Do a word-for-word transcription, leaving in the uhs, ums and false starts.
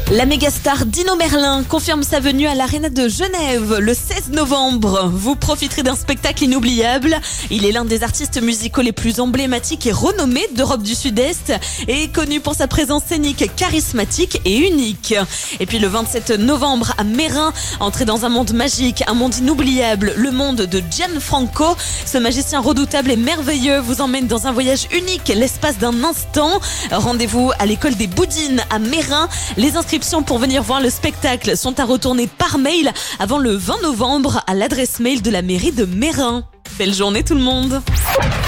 La mégastar Dino Merlin confirme sa venue à l'Arena de Genève le seize novembre. Vous profiterez d'un spectacle inoubliable. Il est l'un des artistes musicaux les plus emblématiques et renommés d'Europe du Sud-Est et est connu pour sa présence scénique charismatique et unique. Et puis le vingt-sept novembre à Meyrin, entrez dans un monde magique, un monde inoubliable, le monde de Gianfranco. Ce magicien redoutable et merveilleux vous emmène dans un voyage unique l'espace d'un instant. Rendez-vous à l'école des Boudines à Meyrin. Les inscriptions pour venir voir le spectacle sont à retourner par mail avant le vingt novembre à l'adresse mail de la mairie de Meyrin. Belle journée tout le monde!